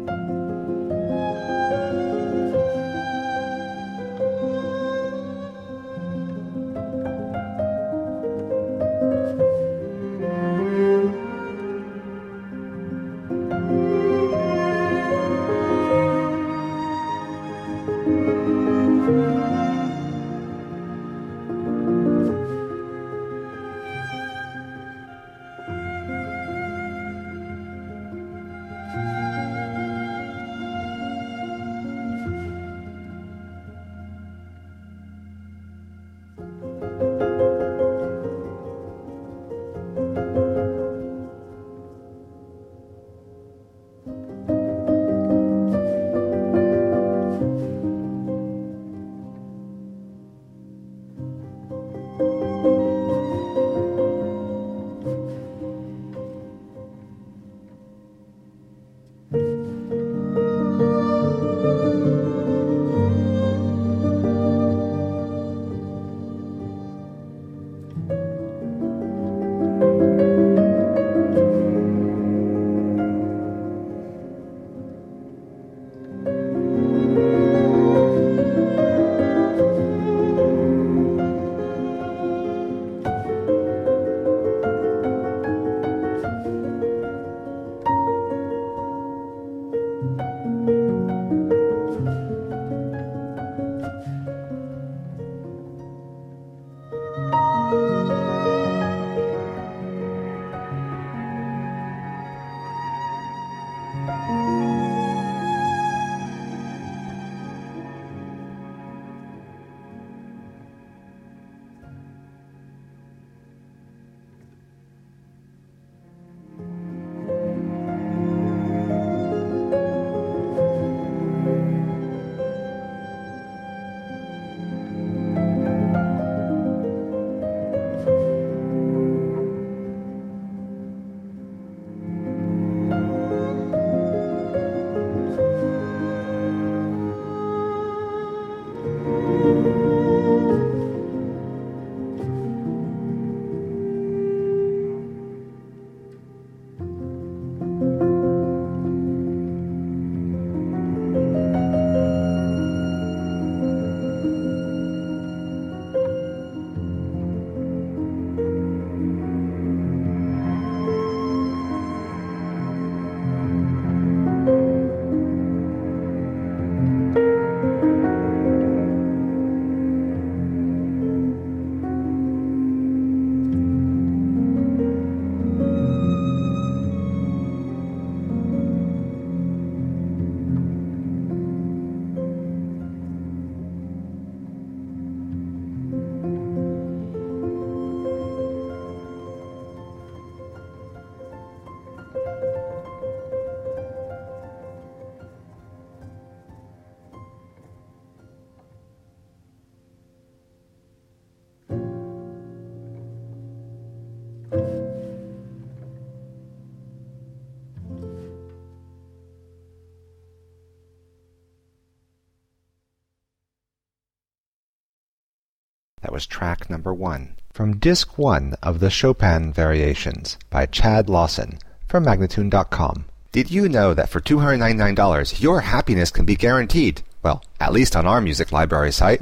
That was track number 1 from Disc 1 of the Chopin Variations by Chad Lawson from Magnatune.com. Did you know that for $299 your happiness can be guaranteed? Well, at least on our music library site.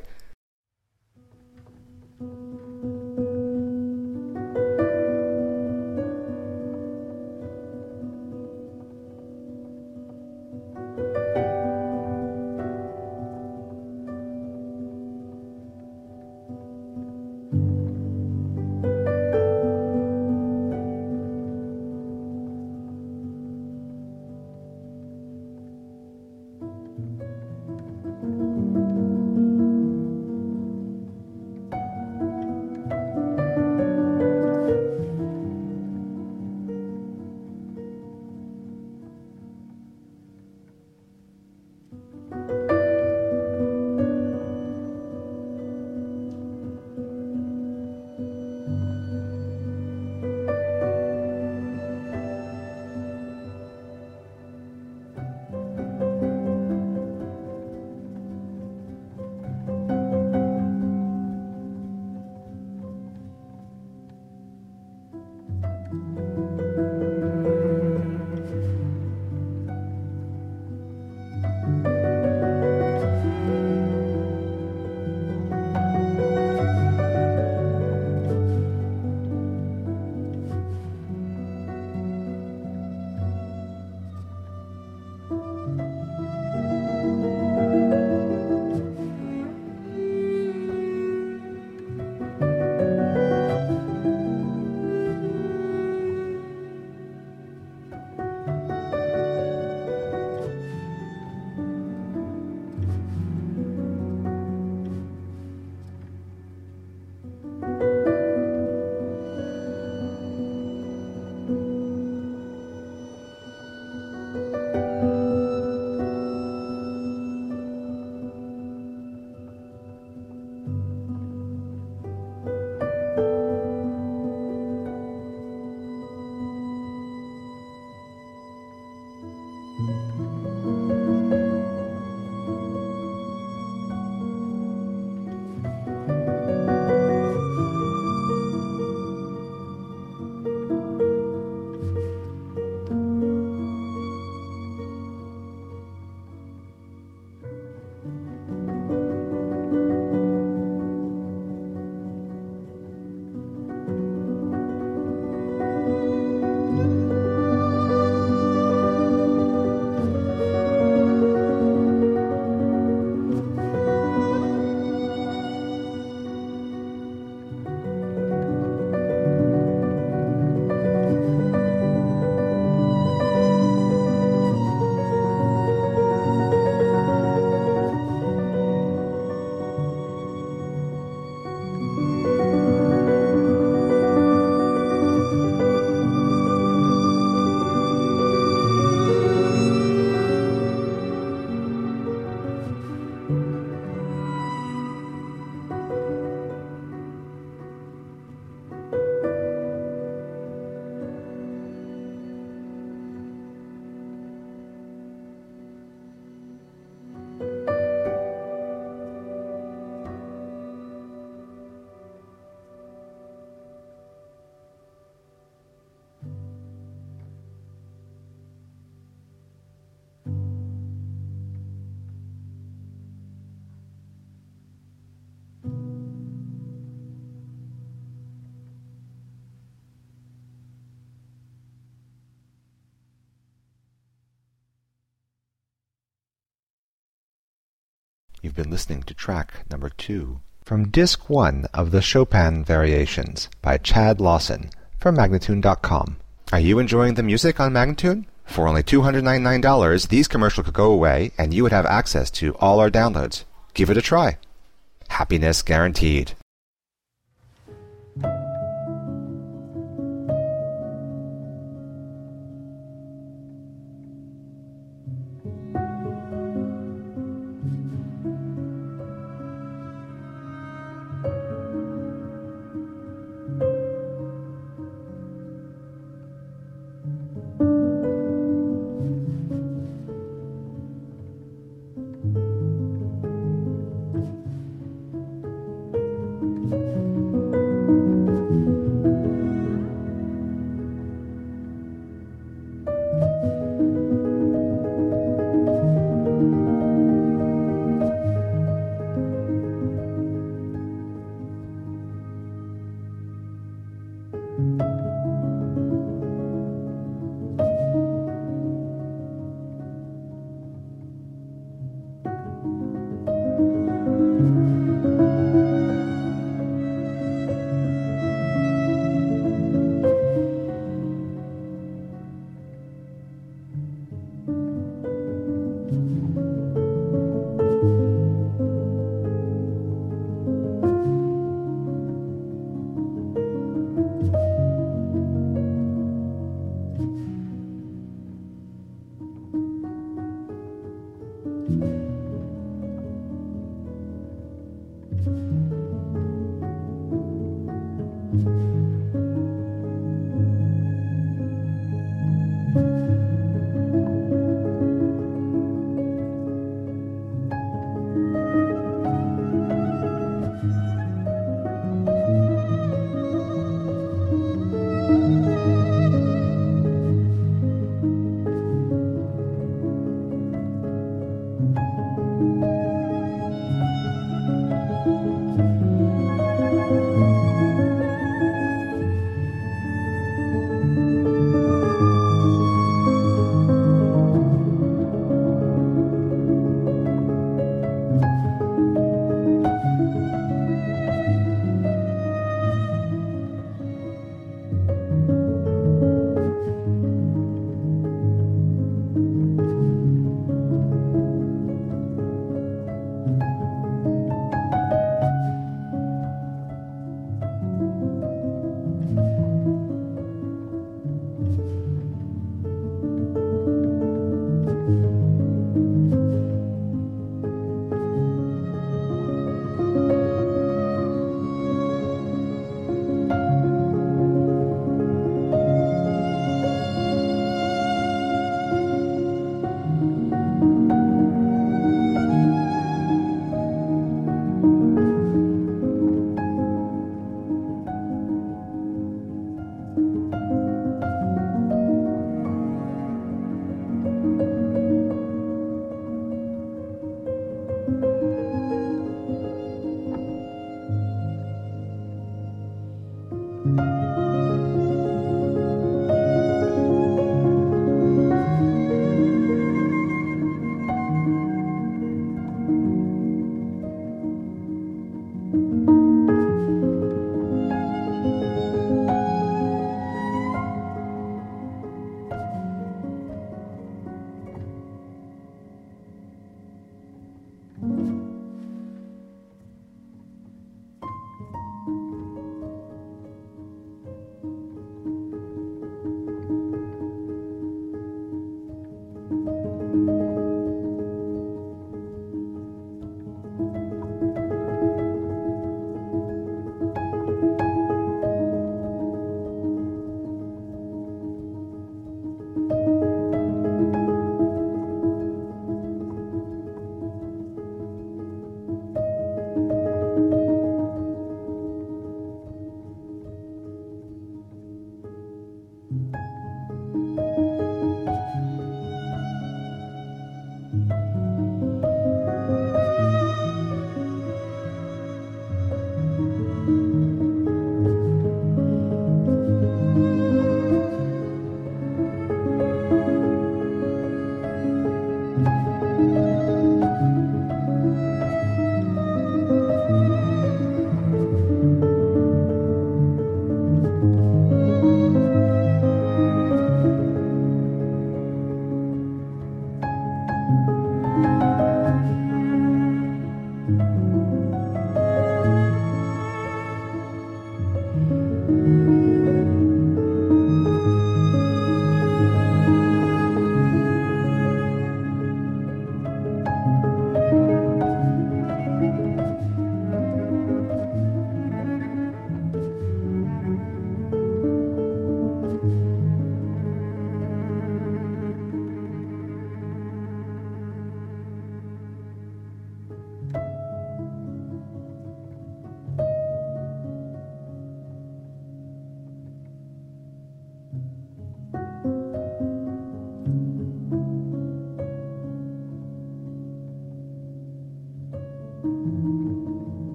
You've been listening to track number 2 from Disc 1 of the Chopin Variations by Chad Lawson from Magnatune.com. Are you enjoying the music on Magnatune? For only $299, these commercials could go away and you would have access to all our downloads. Give it a try. Happiness guaranteed.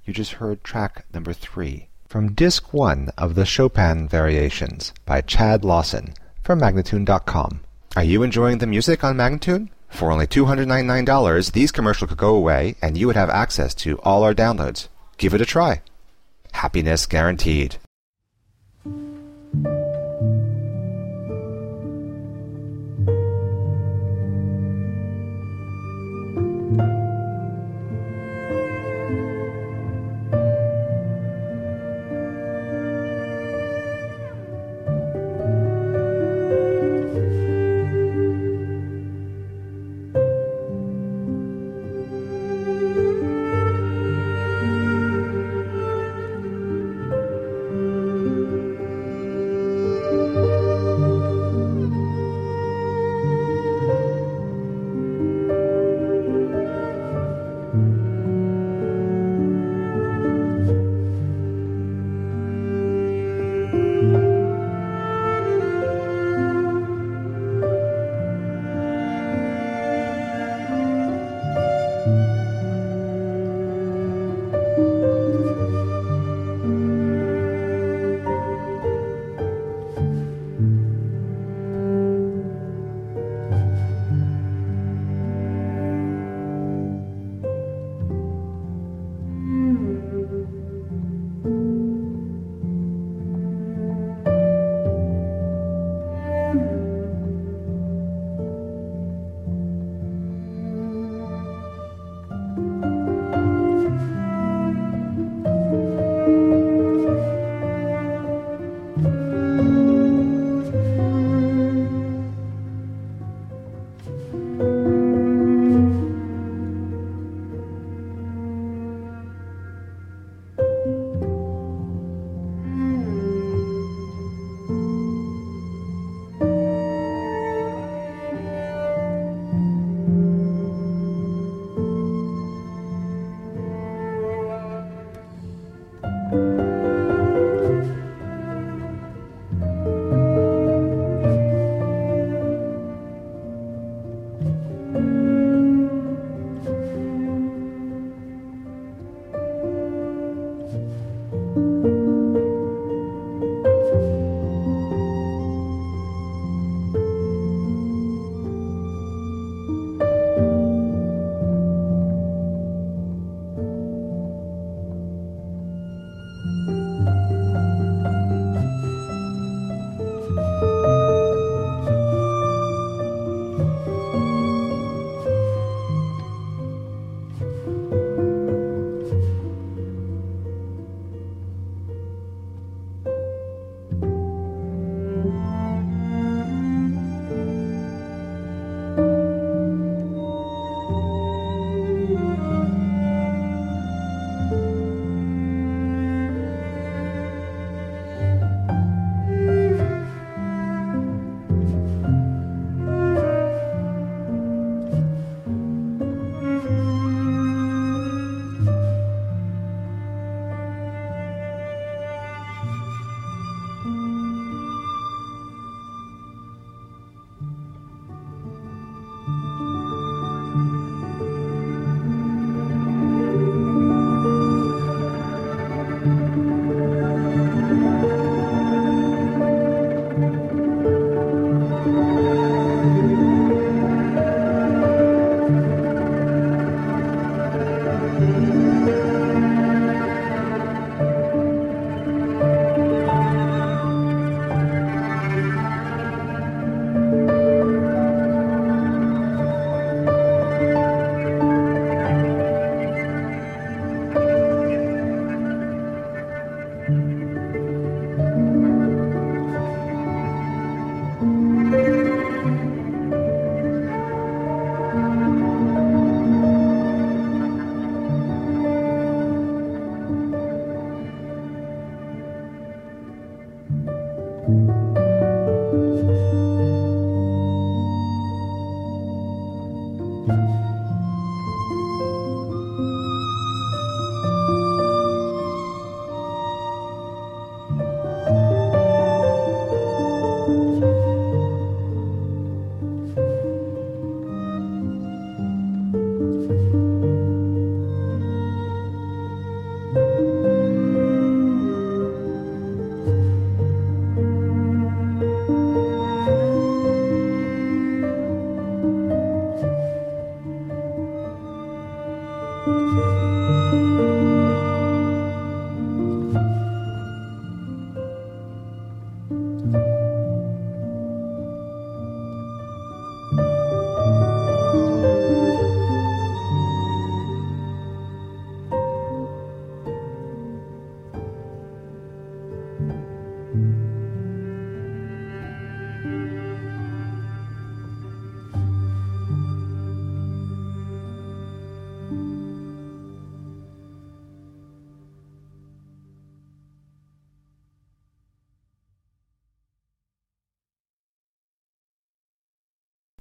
You just heard track number 3 from Disc 1 of the Chopin Variations by Chad Lawson from Magnatune.com. Are you enjoying the music on Magnatune? For only $299, these commercials could go away and you would have access to all our downloads. Give it a try. Happiness guaranteed.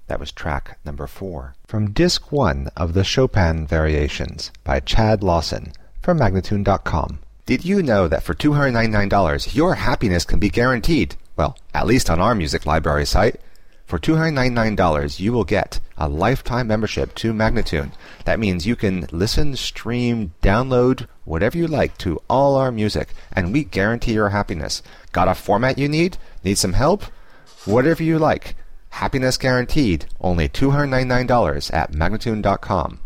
That was track number 4. From Disc 1 of the Chopin Variations by Chad Lawson from Magnatune.com. Did you know that for $299 your happiness can be guaranteed? Well, at least on our music library site. For $299 you will get a lifetime membership to Magnatune. That means you can listen, stream, download, whatever you like to all our music, and we guarantee your happiness. Got a format you need? Need some help? Whatever you like. Happiness guaranteed. Only $299 at Magnatune.com.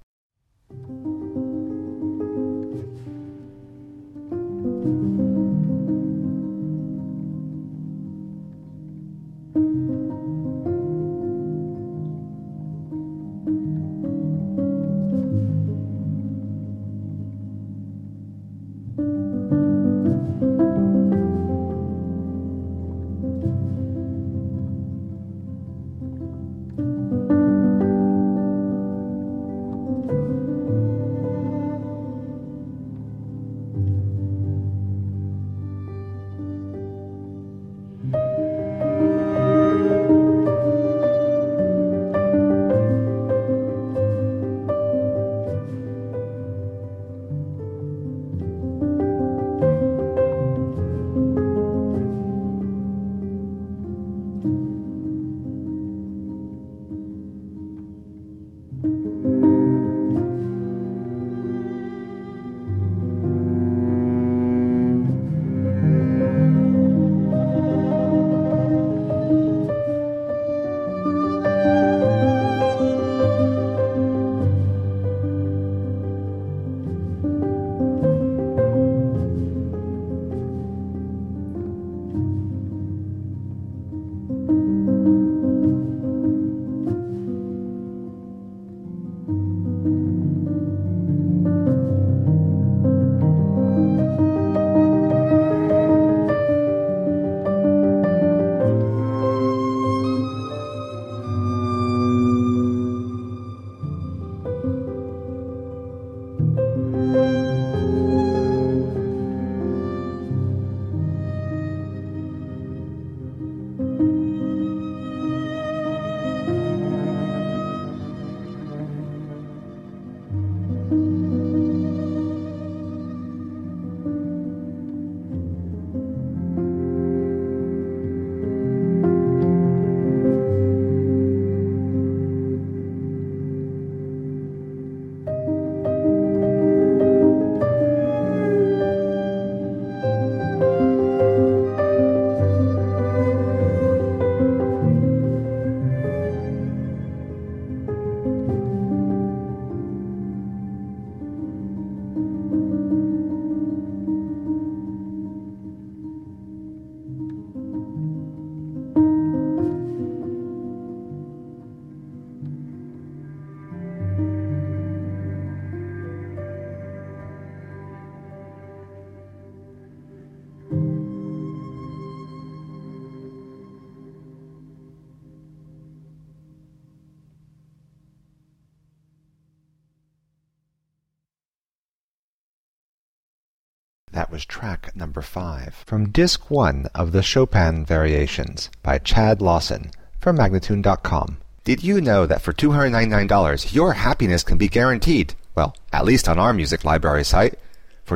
That was track number 5. From Disc 1 of the Chopin Variations by Chad Lawson from Magnatune.com. Did you know that for $299 your happiness can be guaranteed? Well, at least on our music library site. For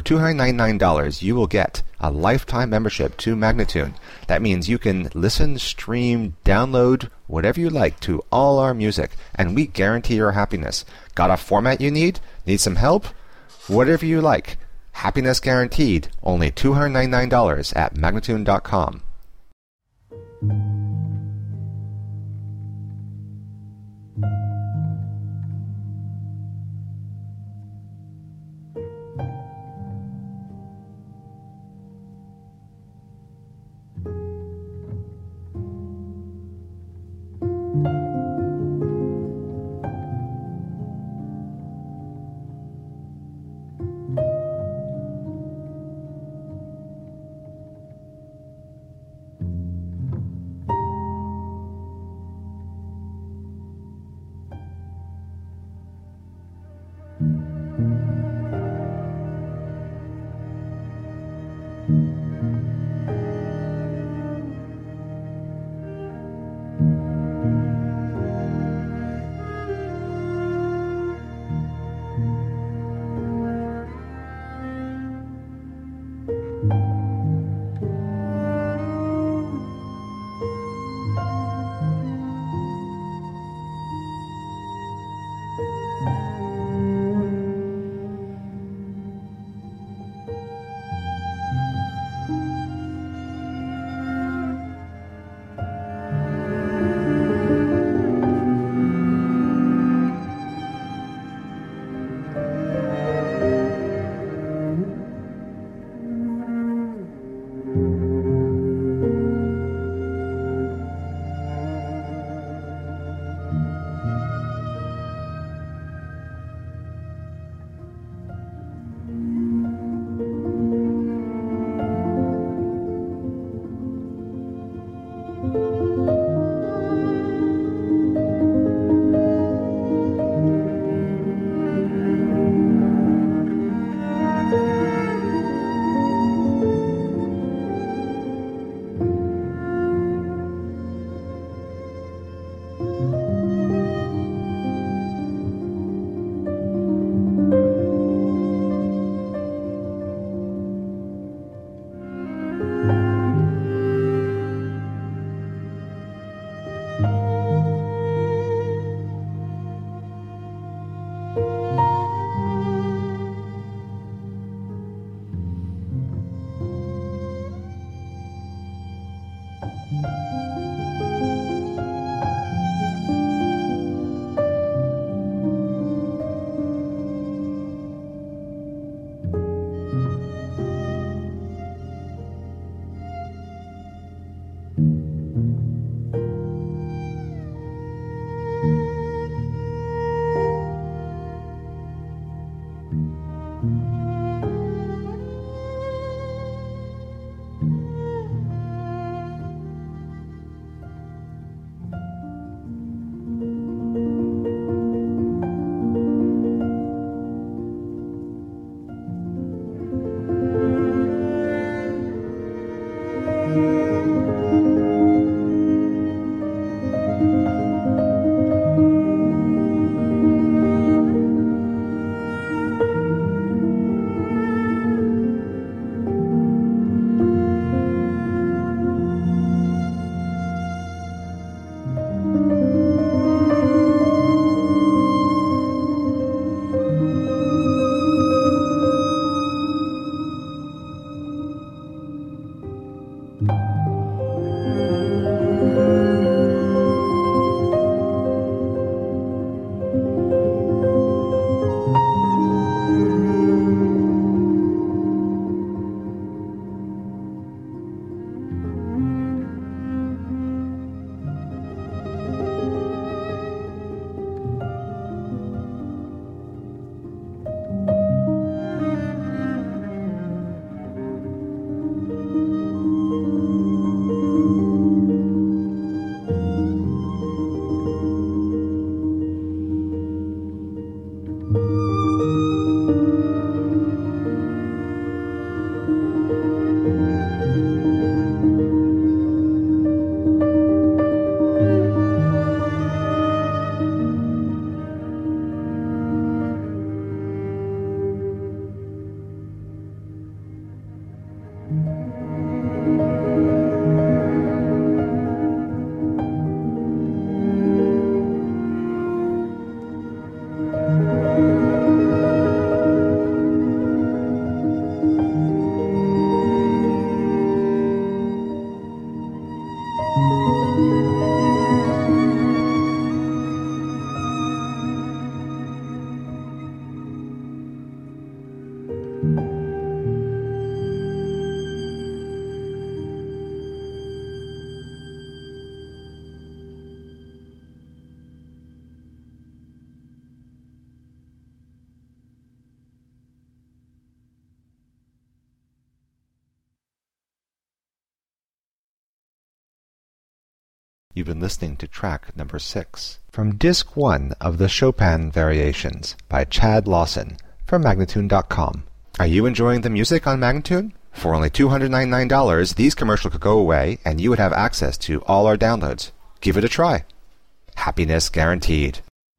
$299 you will get a lifetime membership to Magnatune. That means you can listen, stream, download, whatever you like to all our music, and we guarantee your happiness. Got a format you need? Need some help? Whatever you like. Happiness guaranteed. Only $299 at Magnatune.com. You've been listening to track number 6 from Disc 1 of the Chopin Variations by Chad Lawson from Magnatune.com. Are you enjoying the music on Magnatune? For only $299, these commercials could go away and you would have access to all our downloads. Give it a try. Happiness guaranteed.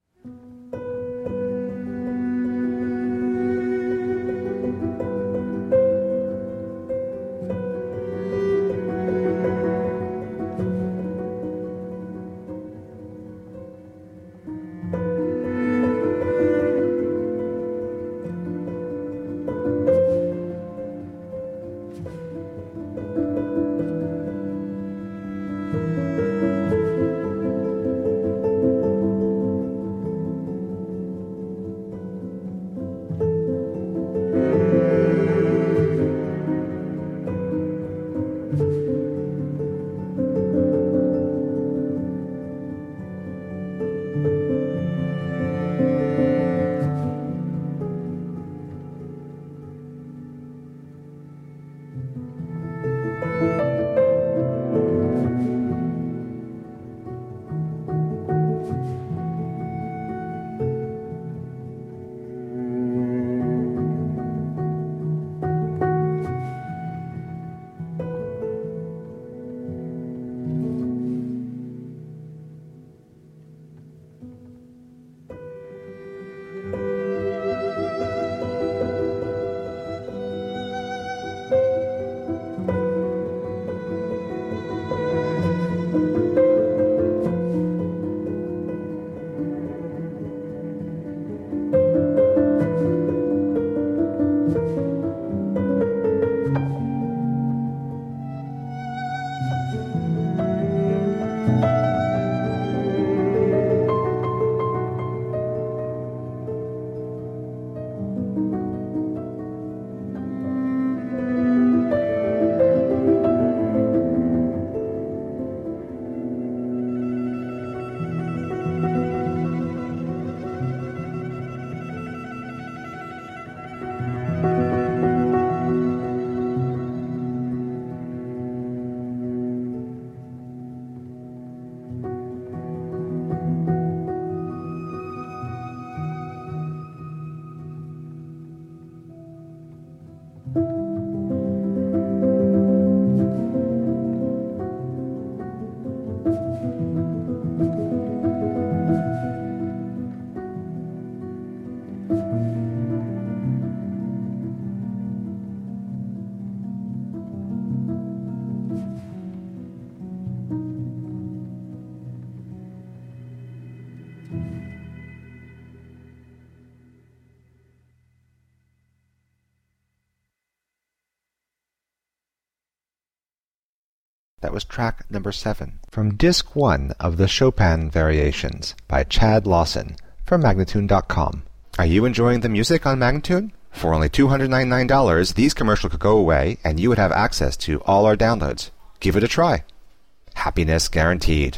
That was track number 7 from Disc 1 of the Chopin Variations by Chad Lawson from Magnatune.com. Are you enjoying the music on Magnatune? For only $299, these commercials could go away and you would have access to all our downloads. Give it a try. Happiness guaranteed.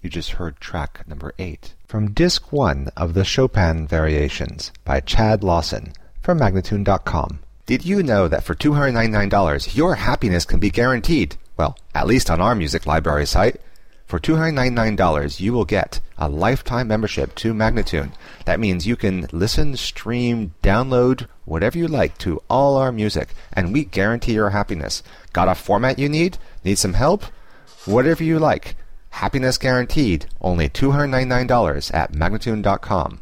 You just heard track number 8 from Disc 1 of the Chopin Variations by Chad Lawson from Magnatune.com. Did you know that for $299 your happiness can be guaranteed? Well, at least on our music library site. For $299 you will get a lifetime membership to Magnatune. That means you can listen, stream, download, whatever you like to all our music, and we guarantee your happiness. Got a format you need? Need some help? Whatever you like. Happiness guaranteed. Only $299 at Magnatune.com.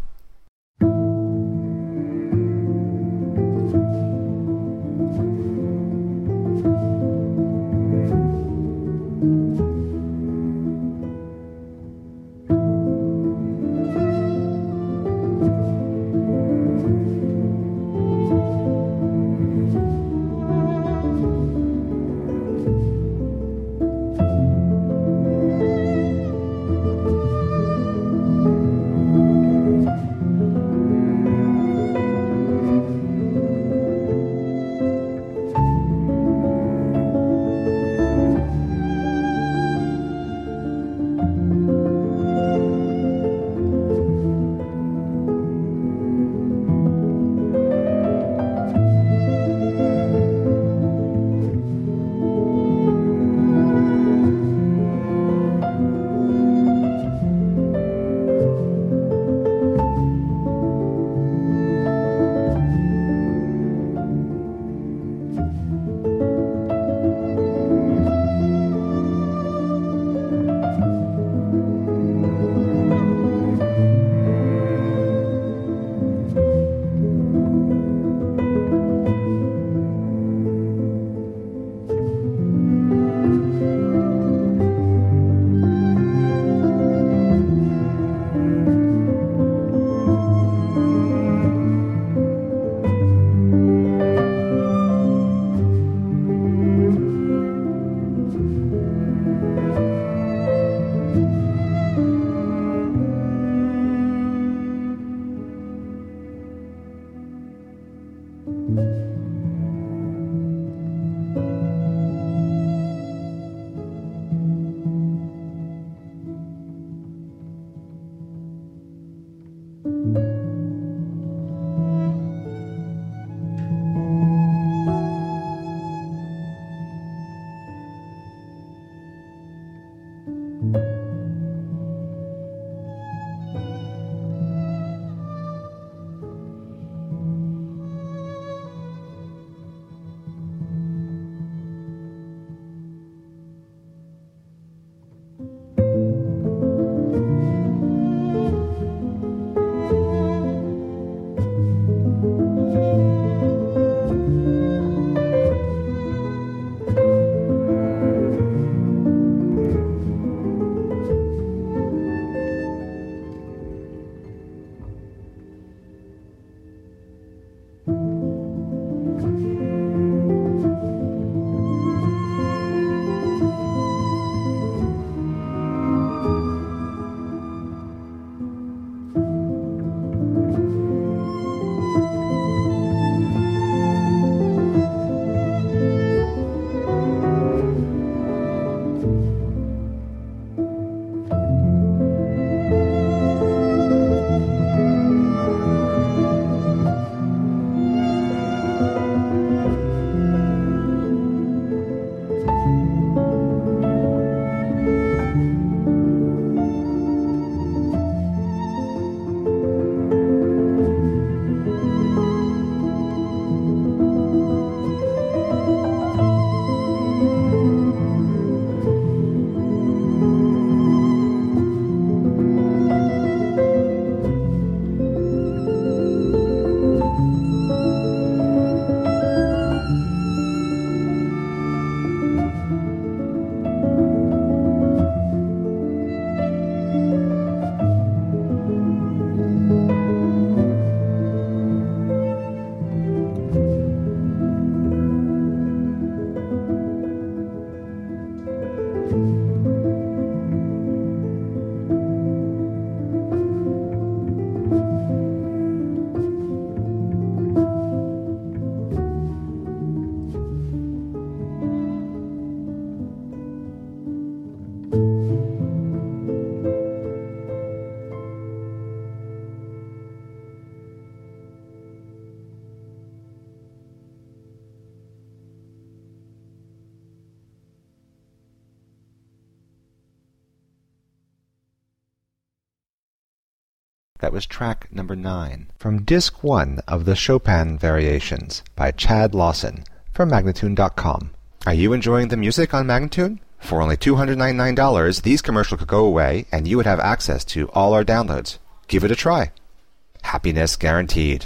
That was track number 9 from Disc 1 of the Chopin Variations by Chad Lawson from Magnatune.com. Are you enjoying the music on Magnatune? For only $299, these commercials could go away and you would have access to all our downloads. Give it a try. Happiness guaranteed.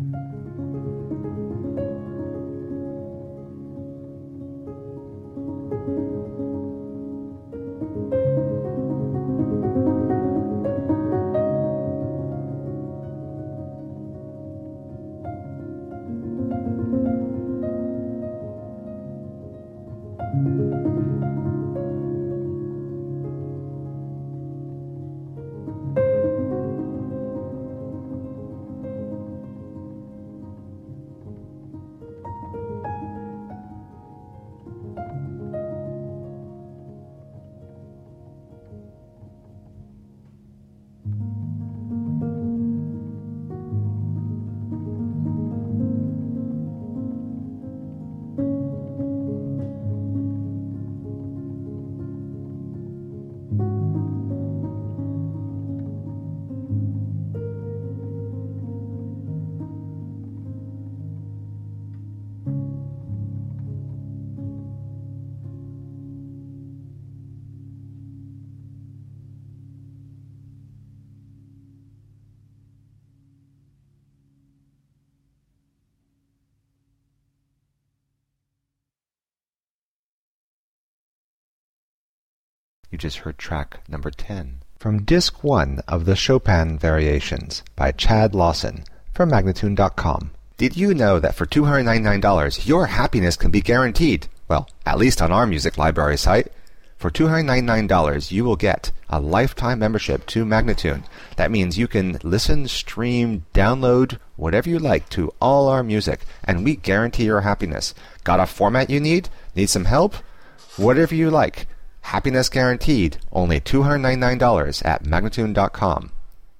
You just heard track number 10 from Disc 1 of the Chopin Variations by Chad Lawson from Magnatune.com. Did you know that for $299 your happiness can be guaranteed? Well, at least on our music library site. For $299 you will get a lifetime membership to Magnatune. That means you can listen, stream, download, whatever you like to all our music, and we guarantee your happiness. Got a format you need? Need some help? Whatever you like. Happiness guaranteed, only $299 at Magnatune.com.